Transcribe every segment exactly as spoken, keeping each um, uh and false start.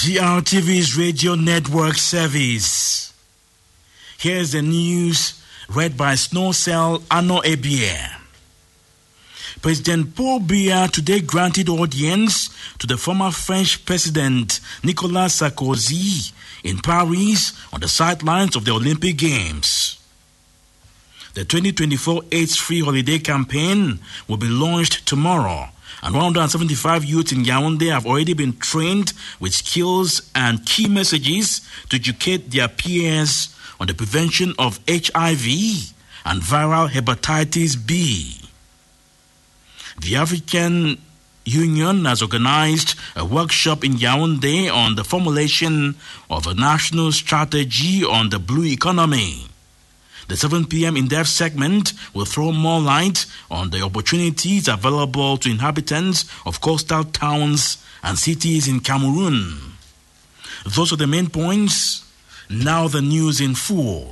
G R T V's Radio Network Service. Here's the news read by Snowcell Ano Ebie. President Paul Biya today granted audience to the former French President Nicolas Sarkozy in Paris on the sidelines of the Olympic Games. The twenty twenty-four AIDS Free Holiday campaign will be launched tomorrow, and one hundred seventy-five youths in Yaoundé have already been trained with skills and key messages to educate their peers on the prevention of H I V and viral hepatitis B. The African Union has organized a workshop in Yaoundé on the formulation of a national strategy on the blue economy. The seven p.m. in-depth segment will throw more light on the opportunities available to inhabitants of coastal towns and cities in Cameroon. Those are the main points. Now the news in full.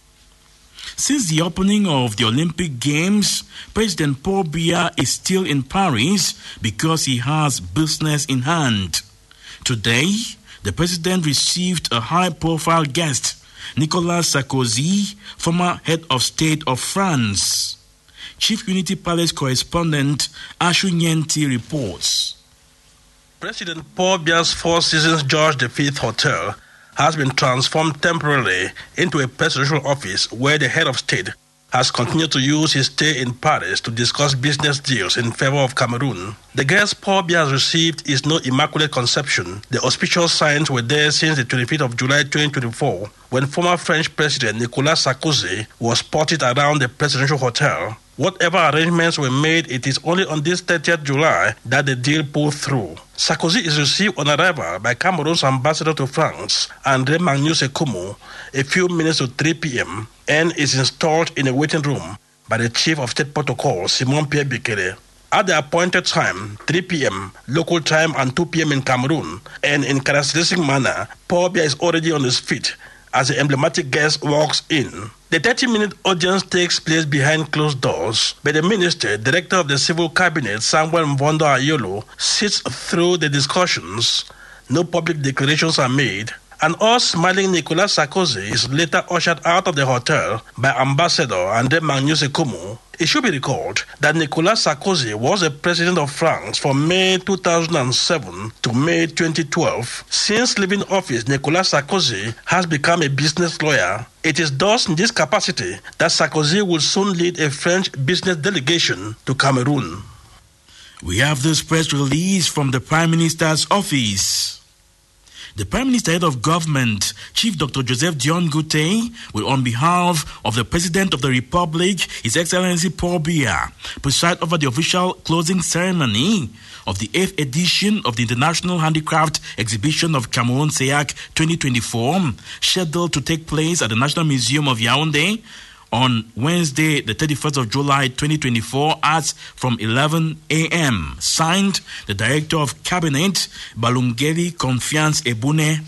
Since the opening of the Olympic Games, President Paul Biya is still in Paris because he has business in hand. Today, the president received a high-profile guest, Nicolas Sarkozy, former head of state of France. Chief Unity Palace correspondent Ashu Nyenti reports. President Paul Biya's Four Seasons George the Fifth Hotel has been transformed temporarily into a presidential office where the head of state has continued to use his stay in Paris to discuss business deals in favor of Cameroon. The guest Paul Biya has received is no immaculate conception. The auspicious signs were there since the twenty-fifth of July twenty twenty-four, when former French President Nicolas Sarkozy was spotted around the presidential hotel. Whatever arrangements were made, it is only on this thirtieth of July that the deal pulled through. Sarkozy is received on arrival by Cameroon's ambassador to France, André Magnou-Sékoumou, a few minutes to three p.m., and is installed in a waiting room by the chief of state protocol, Simon Pierre Bikele. At the appointed time, three p.m. local time and two p.m. in Cameroon, and in characteristic manner, Paul Biya is already on his feet as the emblematic guest walks in. The thirty-minute audience takes place behind closed doors, but the minister, director of the civil cabinet, Samuel Mvondo Ayolo, sits through the discussions. No public declarations are made, and all smiling Nicolas Sarkozy is later ushered out of the hotel by Ambassador André Magnou-Sékoumou. It should be recalled that Nicolas Sarkozy was the president of France from May two thousand seven to May twenty twelve. Since leaving office, Nicolas Sarkozy has become a business lawyer. It is thus in this capacity that Sarkozy will soon lead a French business delegation to Cameroon. We have this press release from the Prime Minister's office. The Prime Minister Head of Government, Chief Doctor Joseph Dion Gute, will, on behalf of the President of the Republic, His Excellency Paul Biya, preside over the official closing ceremony of the eighth edition of the International Handicraft Exhibition of Cameroon S E A C twenty twenty-four, scheduled to take place at the National Museum of Yaoundé on Wednesday, the thirty-first of July twenty twenty-four, at from eleven a.m. Signed, the Director of Cabinet, Balungeli Confiance Ebune.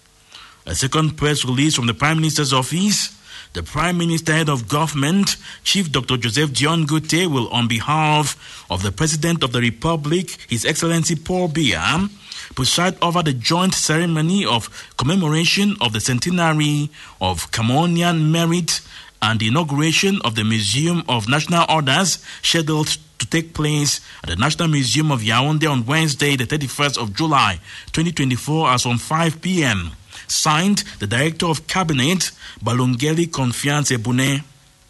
A second press release from the Prime Minister's office. The Prime Minister Head of Government, Chief Doctor Joseph Dion Gute, will, on behalf of the President of the Republic, His Excellency Paul Biya, preside over the joint ceremony of commemoration of the centenary of Cameroonian merit and the inauguration of the Museum of National Orders, scheduled to take place at the National Museum of Yaoundé on Wednesday, the thirty-first of July twenty twenty-four, as from five p.m. Signed, the Director of Cabinet, Balungeli Confiance Ebune.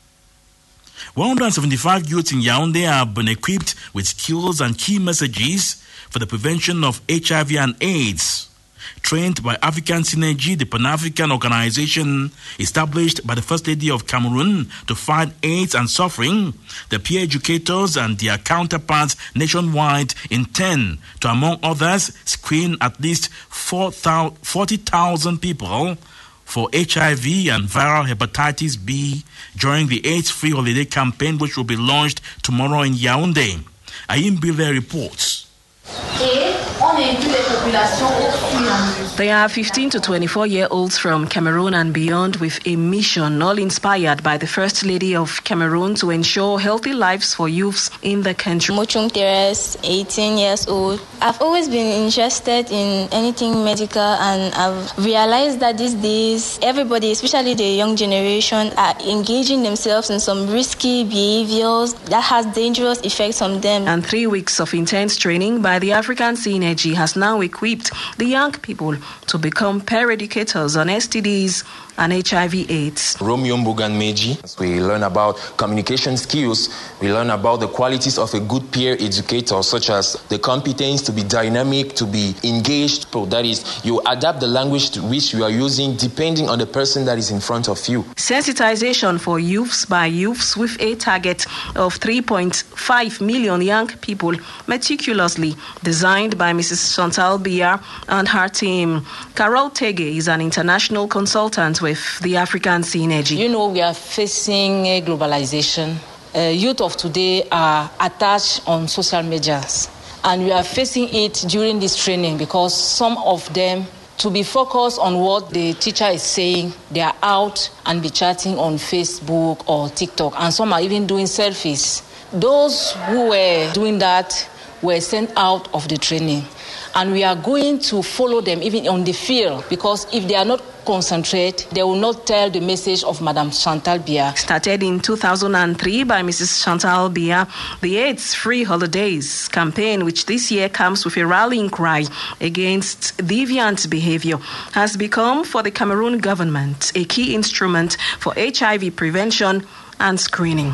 one hundred seventy-five youths in Yaoundé have been equipped with skills and key messages for the prevention of H I V and AIDS. Trained by African Synergy, the Pan-African organization established by the First Lady of Cameroon to fight AIDS and suffering, the peer educators and their counterparts nationwide intend to, among others, screen at least forty thousand people for H I V and viral hepatitis B during the AIDS-free holiday campaign, which will be launched tomorrow in Yaoundé. Ayim Bile reports. Et on They are fifteen to twenty-four-year-olds from Cameroon and beyond with a mission, all inspired by the First Lady of Cameroon to ensure healthy lives for youths in the country. Mochung Teres, eighteen years old. I've always been interested in anything medical, and I've realized that these days, everybody, especially the young generation, are engaging themselves in some risky behaviors that has dangerous effects on them. And three weeks of intense training by the African Synergy has now equipped the young people to become peer educators on S T Ds and H I V AIDS. Romeo Mbugan Meji. We learn about communication skills. We learn about the qualities of a good peer educator, such as the competence to be dynamic, to be engaged. So that is, you adapt the language to which you are using depending on the person that is in front of you. Sensitization for youths by youths with a target of three point five million young people, meticulously designed by Missus Chantal Biya and her team. Carol Tege is an international consultant with the African Synergy. You know, we are facing a globalization. Uh, youth of today are attached on social medias, and we are facing it during this training because some of them, to be focused on what the teacher is saying, they are out and be chatting on Facebook or TikTok, and some are even doing selfies. Those who were doing that were sent out of the training, and we are going to follow them even on the field, because if they are not concentrate, they will not tell the message of Madame Chantal Biya. Started in two thousand three by Missus Chantal Biya, the AIDS Free Holidays campaign, which this year comes with a rallying cry against deviant behavior, has become for the Cameroon government a key instrument for H I V prevention and screening.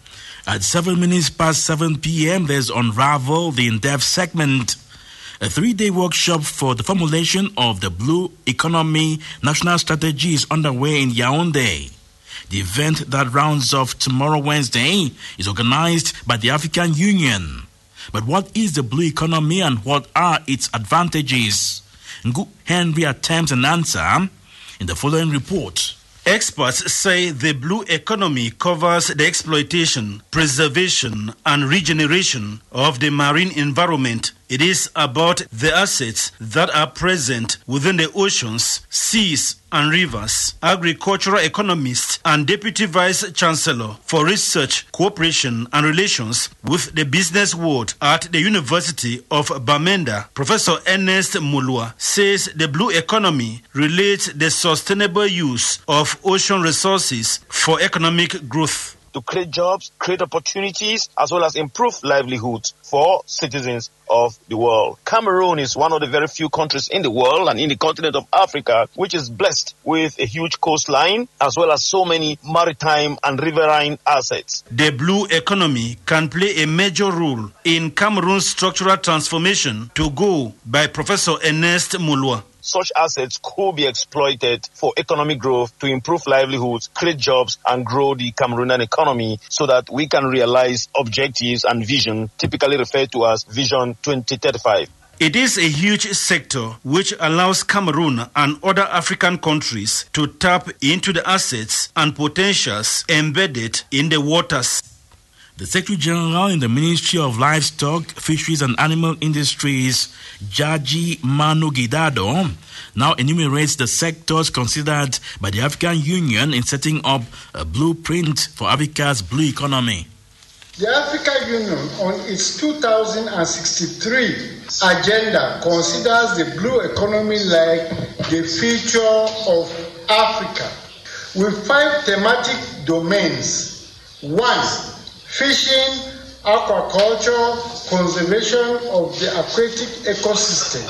At seven minutes past seven p.m., there's Unravel, the in-depth segment. A three-day workshop for the formulation of the Blue Economy National Strategy is underway in Yaoundé. The event that rounds off tomorrow, Wednesday, is organized by the African Union. But what is the Blue Economy and what are its advantages? Ngu Henry attempts an answer in the following report. Experts say the blue economy covers the exploitation, preservation, and regeneration of the marine environment. It is about the assets that are present within the oceans, seas, and rivers. Agricultural economist and Deputy Vice Chancellor for Research, Cooperation, and Relations with the business world at the University of Bamenda, Professor Ernest Mulwa, says the blue economy relates the sustainable use of ocean resources for economic growth. To create jobs, create opportunities, as well as improve livelihoods for citizens of the world. Cameroon is one of the very few countries in the world and in the continent of Africa which is blessed with a huge coastline as well as so many maritime and riverine assets. The blue economy can play a major role in Cameroon's structural transformation, to go by Professor Ernest Mulwa. Such assets could be exploited for economic growth to improve livelihoods, create jobs, and grow the Cameroonian economy so that we can realize objectives and vision typically referred to as Vision twenty thirty-five. It is a huge sector which allows Cameroon and other African countries to tap into the assets and potentials embedded in the waters. The Secretary General in the Ministry of Livestock, Fisheries and Animal Industries, Jaji Manu Gidado, now enumerates the sectors considered by the African Union in setting up a blueprint for Africa's blue economy. The African Union, on its two thousand sixty-three agenda, considers the blue economy like the future of Africa, with five thematic domains. One, fishing, aquaculture, conservation of the aquatic ecosystem.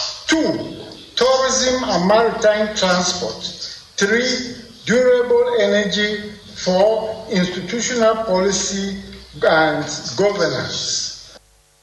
Two, tourism and maritime transport. Three, durable energy. Four, institutional policy and governance.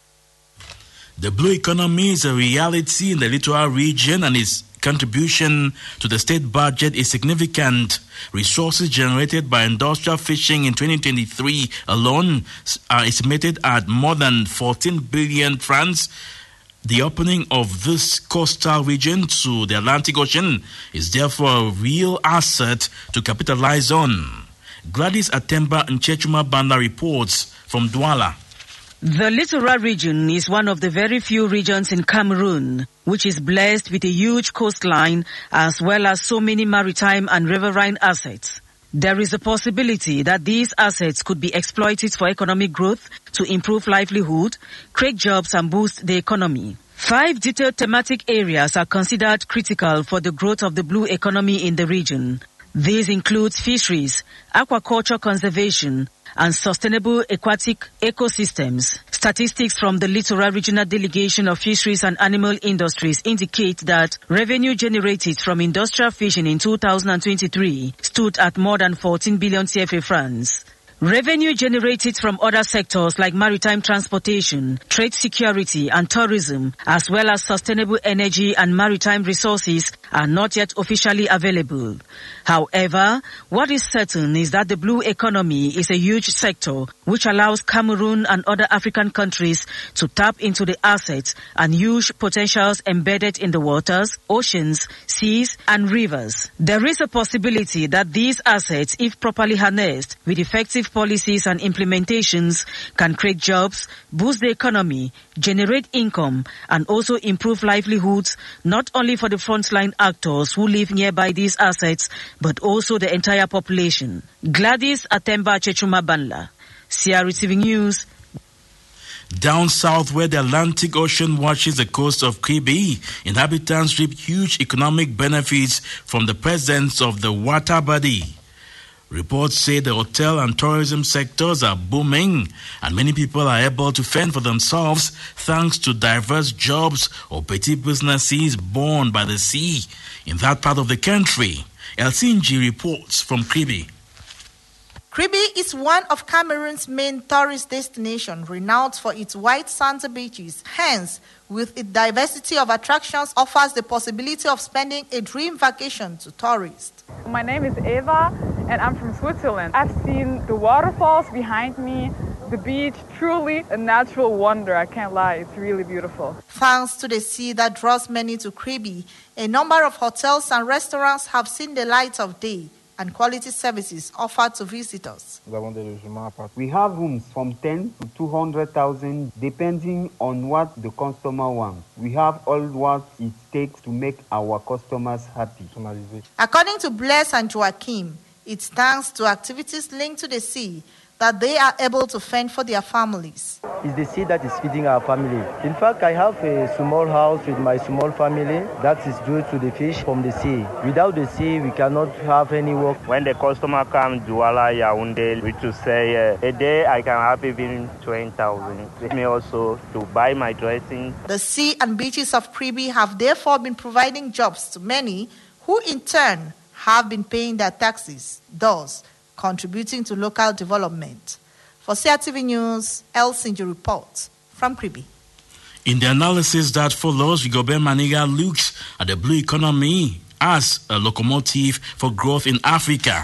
The blue economy is a reality in the littoral region, and its contribution to the state budget is significant. Resources generated by industrial fishing in twenty twenty-three alone are estimated at more than fourteen billion francs. The opening of this coastal region to the Atlantic Ocean is therefore a real asset to capitalize on. Gladys Atemba Nchechuma Banda reports from Douala. The littoral region is one of the very few regions in Cameroon which is blessed with a huge coastline as well as so many maritime and riverine assets. There is a possibility that these assets could be exploited for economic growth to improve livelihood, create jobs and boost the economy. Five detailed thematic areas are considered critical for the growth of the blue economy in the region. These include fisheries, aquaculture conservation, and sustainable aquatic ecosystems. Statistics from the Littoral Regional Delegation of Fisheries and Animal Industries indicate that revenue generated from industrial fishing in two thousand twenty-three stood at more than fourteen billion C F A francs. Revenue generated from other sectors like maritime transportation, trade security and tourism, as well as sustainable energy and maritime resources are not yet officially available. However, what is certain is that the blue economy is a huge sector which allows Cameroon and other African countries to tap into the assets and huge potentials embedded in the waters, oceans, seas and rivers. There is a possibility that these assets, if properly harnessed with effective policies and implementations, can create jobs, boost the economy, generate income, and also improve livelihoods, not only for the frontline actors who live nearby these assets, but also the entire population. Gladys Atemba Chechuma Banla, C R T V News. Down south where the Atlantic Ocean washes the coast of Kribi, inhabitants reap huge economic benefits from the presence of the water body. Reports say the hotel and tourism sectors are booming and many people are able to fend for themselves thanks to diverse jobs or petty businesses born by the sea in that part of the country. Elsinji reports from Kribi. Kribi is one of Cameroon's main tourist destinations, renowned for its white sands beaches. Hence, with its diversity of attractions, offers the possibility of spending a dream vacation to tourists. My name is Eva, and I'm from Switzerland. I've seen the waterfalls behind me, the beach, truly a natural wonder. I can't lie, it's really beautiful. Thanks to the sea that draws many to Kribi, a number of hotels and restaurants have seen the light of day and quality services offered to visitors. We have rooms from ten to two hundred thousand depending on what the customer wants. We have all what it takes to make our customers happy. According to Blaise and Joachim, it's thanks to activities linked to the sea that they are able to fend for their families. It's the sea that is feeding our family. In fact, I have a small house with my small family that is due to the fish from the sea. Without the sea, we cannot have any work. When the customer comes to Douala, Yaoundé, we to say uh, a day I can have even twenty thousand. With me also to buy my dressing. The sea and beaches of Kribi have therefore been providing jobs to many who in turn have been paying their taxes, thus contributing to local development. For C R T V News, Elsinji reports from Kribi. In the analysis that follows, Rigobert Maniga looks at the blue economy as a locomotive for growth in Africa.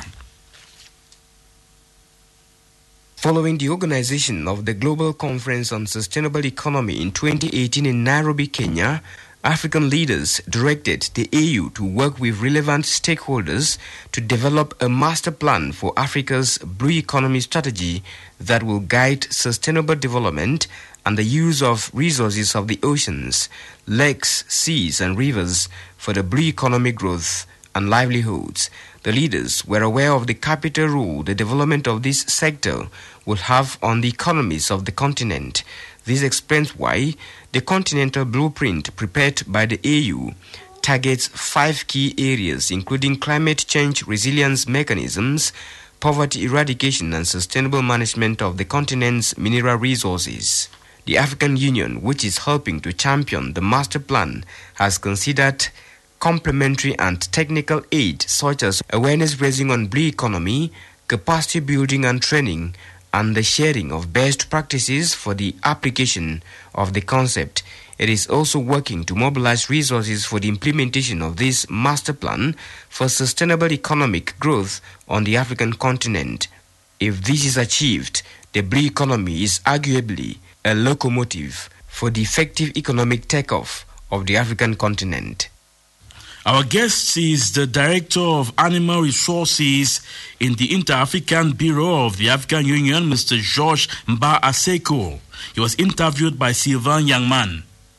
Following the organization of the Global Conference on Sustainable Economy in twenty eighteen in Nairobi, Kenya, African leaders directed the A U to work with relevant stakeholders to develop a master plan for Africa's blue economy strategy that will guide sustainable development and the use of resources of the oceans, lakes, seas, and rivers for the blue economic growth and livelihoods. The leaders were aware of the capital role the development of this sector will have on the economies of the continent. This explains why the Continental Blueprint prepared by the A U targets five key areas, including climate change resilience mechanisms, poverty eradication, and sustainable management of the continent's mineral resources. The African Union, which is helping to champion the master plan, has considered complementary and technical aid such as awareness raising on blue economy, capacity building and training, and the sharing of best practices for the application of the concept. It is also working to mobilize resources for the implementation of this master plan for sustainable economic growth on the African continent. If this is achieved, the blue economy is arguably a locomotive for the effective economic takeoff of the African continent. Our guest is the Director of Animal Resources in the Inter-African Bureau of the African Union, Mister George Mba Aseko. He was interviewed by Sylvain Youngman.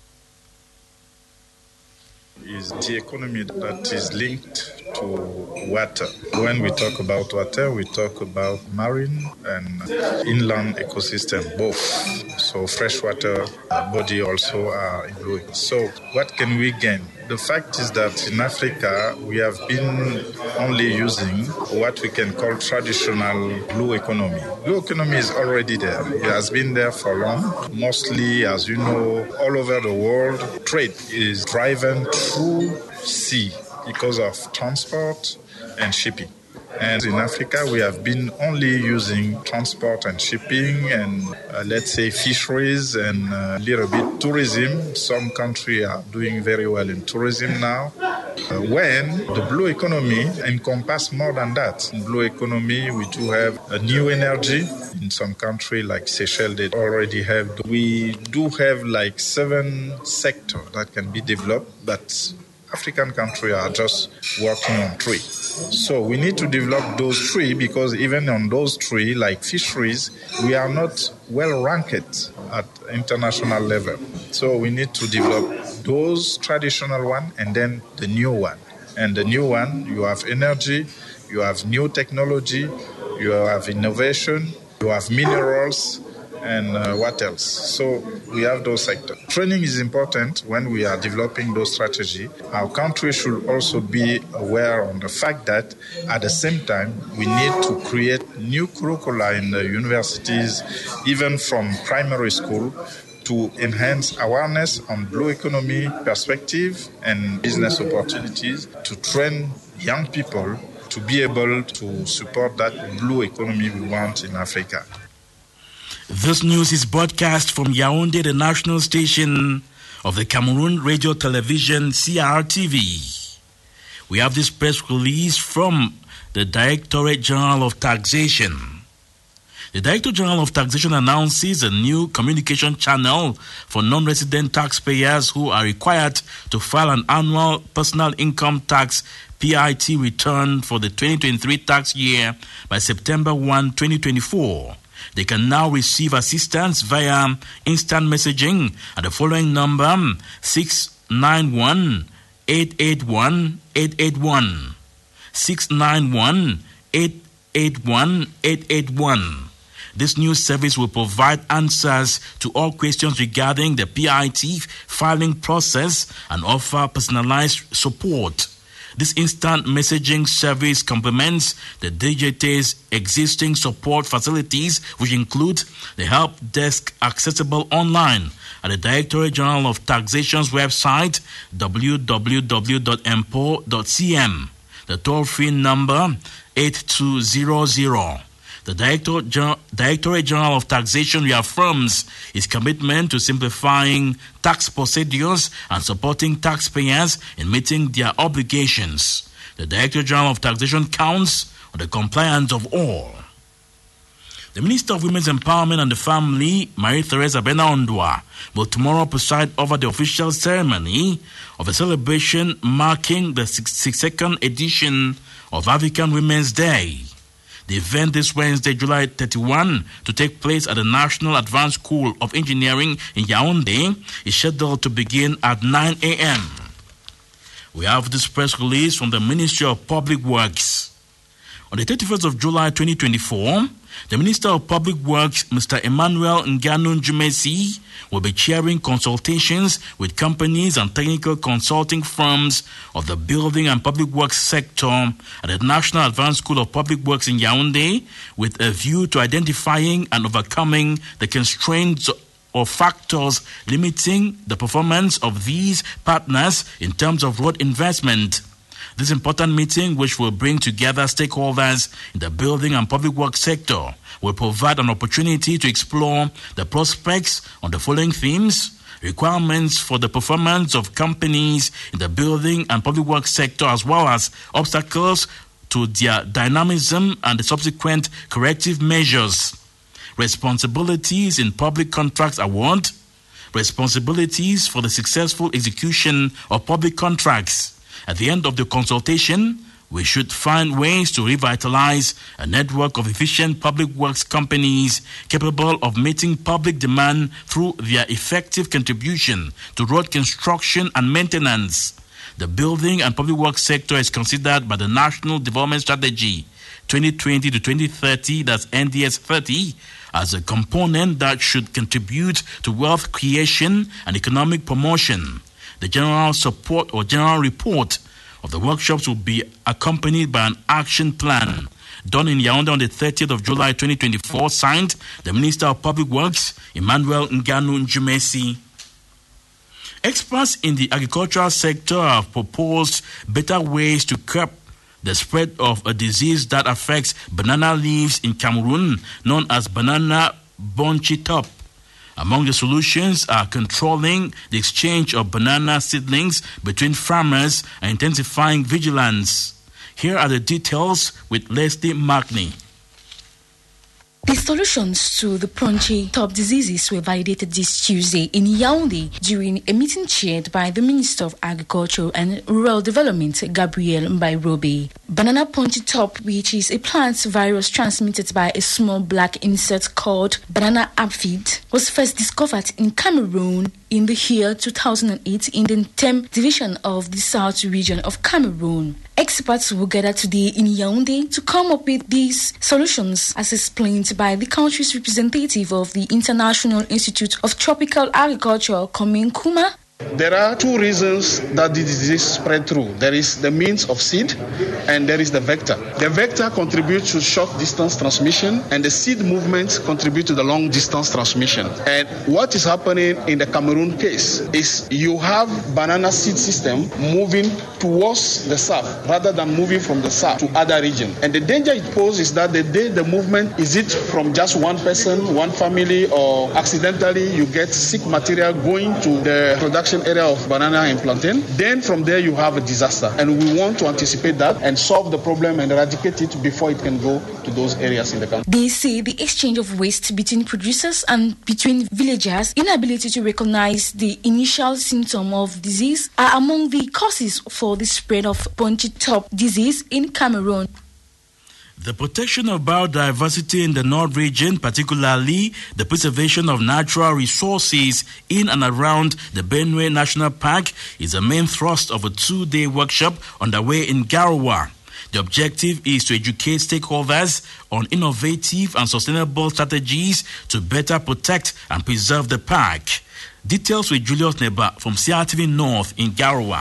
Is the economy that is linked to water. When we talk about water, we talk about marine and inland ecosystem, both. So freshwater body also are included. So what can we gain? The fact is that in Africa, we have been only using what we can call traditional blue economy. Blue economy is already there. It has been there for long. Mostly, as you know, all over the world, trade is driven through sea because of transport and shipping. And in Africa, we have been only using transport and shipping and, uh, let's say, fisheries and a uh, little bit tourism. Some countries are doing very well in tourism now. Uh, when the blue economy encompasses more than that. In blue economy, we do have a new energy. In some countries like Seychelles, they already have. We do have like seven sectors that can be developed, but African countries are just working on three. So we need to develop those three because even on those three, like fisheries, we are not well ranked at international level. So we need to develop those traditional one and then the new one. And the new one, you have energy, you have new technology, you have innovation, you have minerals, and uh, what else? So we have those sectors. Training is important when we are developing those strategies. Our country should also be aware of the fact that at the same time, we need to create new curricula in the universities, even from primary school, to enhance awareness on blue economy perspective and business opportunities, to train young people to be able to support that blue economy we want in Africa. This news is broadcast from Yaoundé, the national station of the Cameroon Radio Television, C R T V. We have this press release from the Directorate General of Taxation. The Director General of Taxation announces a new communication channel for non-resident taxpayers who are required to file an annual personal income tax P I T return for the twenty twenty-three tax year by September first, twenty twenty-four. They can now receive assistance via instant messaging at the following number six nine one, eight eight one, eight eight one. six nine one, eight eight one, eight eight one. This new service will provide answers to all questions regarding the P I T filing process and offer personalized support. This instant messaging service complements the D J T's existing support facilities, which include the help desk accessible online at the Directorate General of Taxation's website, w w w dot m p o dot c m, the toll-free number eight two zero zero. The Director Gen- Directorate General of Taxation reaffirms its commitment to simplifying tax procedures and supporting taxpayers in meeting their obligations. The Directorate General of Taxation counts on the compliance of all. The Minister of Women's Empowerment and the Family, Marie-Therese Abena-Ondwa, will tomorrow preside over the official ceremony of a celebration marking the sixty-second edition of African Women's Day. The event this Wednesday, July thirty-first, to take place at the National Advanced School of Engineering in Yaoundé, is scheduled to begin at nine a.m. We have this press release from the Ministry of Public Works. On the thirty-first of July twenty twenty-four, the Minister of Public Works, Mister Emmanuel Nganu Njumesi, will be chairing consultations with companies and technical consulting firms of the building and public works sector at the National Advanced School of Public Works in Yaoundé, with a view to identifying and overcoming the constraints or factors limiting the performance of these partners in terms of road investment. This important meeting, which will bring together stakeholders in the building and public works sector, will provide an opportunity to explore the prospects on the following themes: requirements for the performance of companies in the building and public works sector, as well as obstacles to their dynamism and the subsequent corrective measures; responsibilities in public contracts award; responsibilities for the successful execution of public contracts; At the end of the consultation, we should find ways to revitalize a network of efficient public works companies capable of meeting public demand through their effective contribution to road construction and maintenance. The building and public works sector is considered by the National Development Strategy twenty twenty to twenty thirty, that's N D S thirty, as a component that should contribute to wealth creation and economic promotion. The general support or general report of the workshops will be accompanied by an action plan done in Yaoundé on the thirtieth of July twenty twenty-four, signed the Minister of Public Works, Emmanuel Nganu Njumesi. Experts in the agricultural sector have proposed better ways to curb the spread of a disease that affects banana leaves in Cameroon, known as banana bunchy top. Among the solutions are controlling the exchange of banana seedlings between farmers and intensifying vigilance. Here are the details with Leslie Magni. The solutions to the punchy top diseases were validated this Tuesday in Yaoundé during a meeting chaired by the Minister of Agriculture and Rural Development, Gabriel Mbairobe. Banana punchy top, which is a plant virus transmitted by a small black insect called banana aphid, was first discovered in Cameroon in the year two thousand eight in the Tem division of the South region of Cameroon. Experts will gather today in Yaoundé to come up with these solutions, as explained by the country's representative of the International Institute of Tropical Agriculture, Komin Kuma. There are two reasons that the disease spread through. There is the means of seed and there is the vector. The vector contributes to short distance transmission and the seed movements contribute to the long distance transmission. And what is happening in the Cameroon case is you have banana seed system moving towards the south rather than moving from the south to other regions. And the danger it poses is that the day the movement is it from just one person, one family, or accidentally you get sick material going to the production area of banana and plantain, then from there you have a disaster. And we want to anticipate that and solve the problem and eradicate it before it can go to those areas in the country. They say the exchange of waste between producers and between villagers, inability to recognize the initial symptom of disease are among the causes for the spread of punchy top disease in Cameroon. The protection of biodiversity in the North region, particularly the preservation of natural resources in and around the Benue National Park, is the main thrust of a two-day workshop underway in Garoua. The objective is to educate stakeholders on innovative and sustainable strategies to better protect and preserve the park. Details with Julius Neba from C R T V North in Garoua.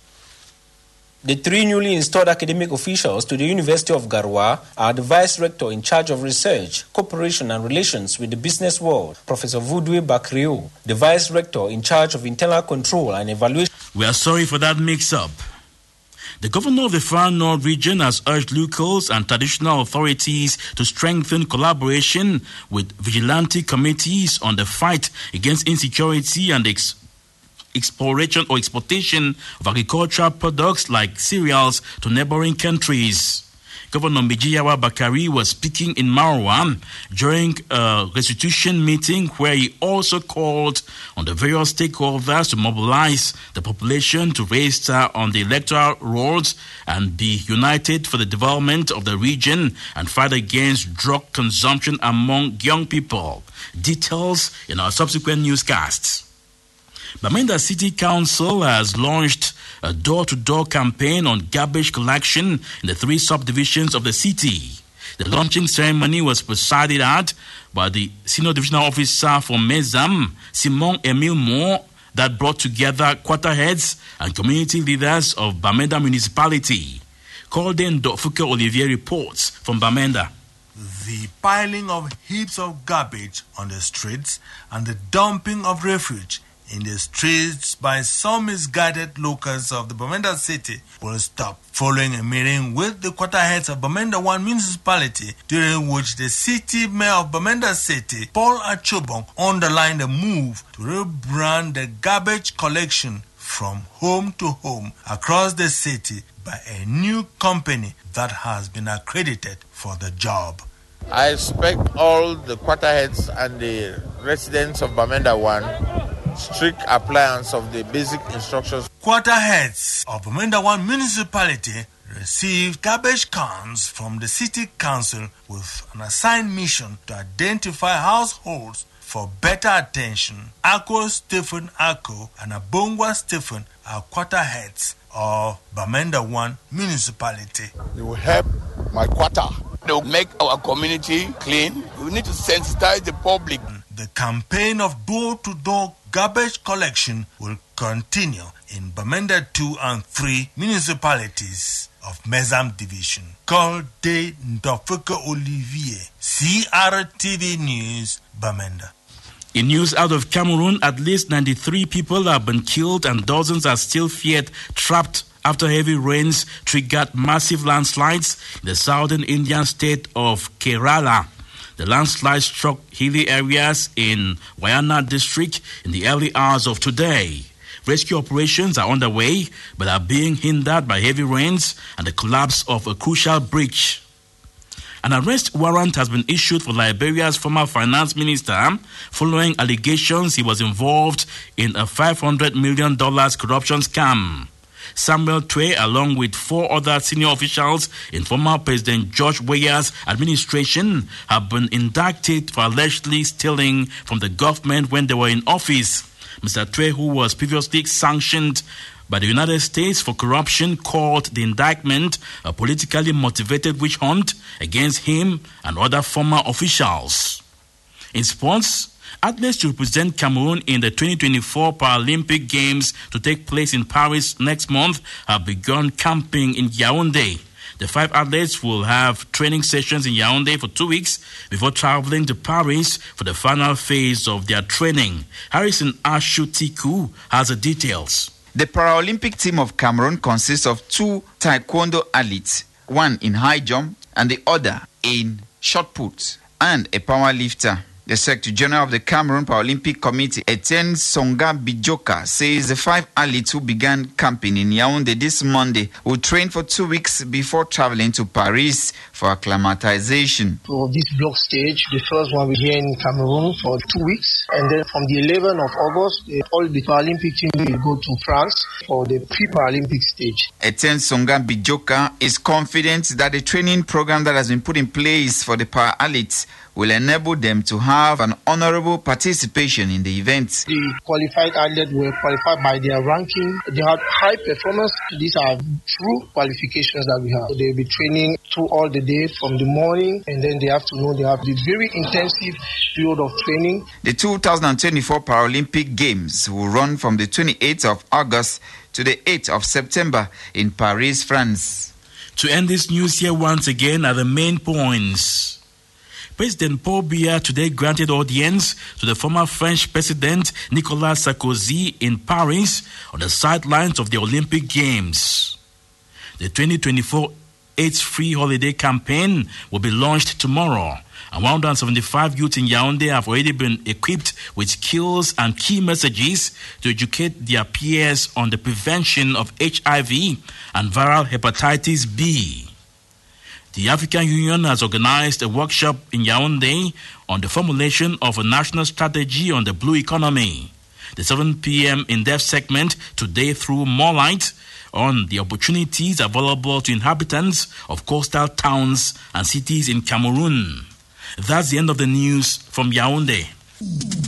The three newly installed academic officials to the University of Garoua are the Vice Rector in charge of research, cooperation and relations with the business world, Professor Vudwe Bakrio, the Vice Rector in charge of internal control and evaluation. We are sorry for that mix-up. The governor of the Far North region has urged locals and traditional authorities to strengthen collaboration with vigilante committees on the fight against insecurity and ex- exploration or exportation of agricultural products like cereals to neighboring countries. Governor Mijiyawa Bakari was speaking in Marwa during a restitution meeting where he also called on the various stakeholders to mobilize the population to register on the electoral rolls and be united for the development of the region and fight against drug consumption among young people. Details in our subsequent newscasts. Bamenda City Council has launched a door-to-door campaign on garbage collection in the three subdivisions of the city. The launching ceremony was presided at by the Senior Divisional Officer for Mezam, Simon Emile Moore, that brought together quarter heads and community leaders of Bamenda Municipality. Colden Dofuke Olivier reports from Bamenda. The piling of heaps of garbage on the streets and the dumping of refuge in the streets by some misguided locals of the Bamenda city will stop, following a meeting with the quarterheads of Bamenda one municipality, during which the city mayor of Bamenda city, Paul Achobong, underlined the move to rebrand the garbage collection from home to home across the city by a new company that has been accredited for the job. I expect all the quarterheads and the residents of Bamenda one strict appliance of the basic instructions. Quarter heads of Bamenda one municipality received garbage cans from the city council with an assigned mission to identify households for better attention. Ako Stephen Ako and Abongwa Stephen are quarter heads of Bamenda one municipality. They will help my quarter. They will make our community clean. We need to sensitize the public. The campaign of door-to-door garbage collection will continue in Bamenda two and three municipalities of Mezam Division. Call de Ndofeke Olivier, C R T V News, Bamenda. In news out of Cameroon, at least ninety-three people have been killed and dozens are still feared trapped after heavy rains triggered massive landslides in the southern Indian state of Kerala. The landslide struck hilly areas in Wayanad district in the early hours of today. Rescue operations are underway but are being hindered by heavy rains and the collapse of a crucial bridge. An arrest warrant has been issued for Liberia's former finance minister following allegations he was involved in a five hundred million dollars corruption scam. Samuel Tway, along with four other senior officials in former President George Weah's administration, have been indicted for allegedly stealing from the government when they were in office. Mister Tway, who was previously sanctioned by the United States for corruption, called the indictment a politically motivated witch hunt against him and other former officials. In sports, athletes to represent Cameroon in the twenty twenty-four Paralympic Games to take place in Paris next month have begun camping in Yaoundé. The five athletes will have training sessions in Yaoundé for two weeks before traveling to Paris for the final phase of their training. Harrison Ashutiku has the details. The Paralympic team of Cameroon consists of two taekwondo athletes, one in high jump and the other in shot put, and a power lifter. The Secretary General of the Cameroon Paralympic Committee, Etienne Songa Bijoka, says the five athletes who began camping in Yaoundé this Monday will train for two weeks before traveling to Paris for acclimatization. For this block stage, the first one we're here in Cameroon for two weeks, and then from the eleventh of August, all the Paralympic team will go to France for the pre-Paralympic stage. Etienne Songa Bijoka is confident that the training program that has been put in place for the para-athletes will enable them to have an honorable participation in the event. The qualified athletes were qualified by their ranking. They had high performance. These are true qualifications that we have. So they'll be training through all the day from the morning, and then the afternoon they have the very intensive period of training. The two thousand twenty-four Paralympic Games will run from the twenty-eighth of August to the eighth of September in Paris, France. To end this news here once again are the main points. President Paul Biya today granted audience to the former French President Nicolas Sarkozy in Paris on the sidelines of the Olympic Games. The twenty twenty-four AIDS Free Holiday campaign will be launched tomorrow. And one hundred seventy-five youths in Yaoundé have already been equipped with skills and key messages to educate their peers on the prevention of H I V and viral hepatitis B. The African Union has organized a workshop in Yaoundé on the formulation of a national strategy on the blue economy. The seven p.m. in-depth segment today threw more light on the opportunities available to inhabitants of coastal towns and cities in Cameroon. That's the end of the news from Yaoundé.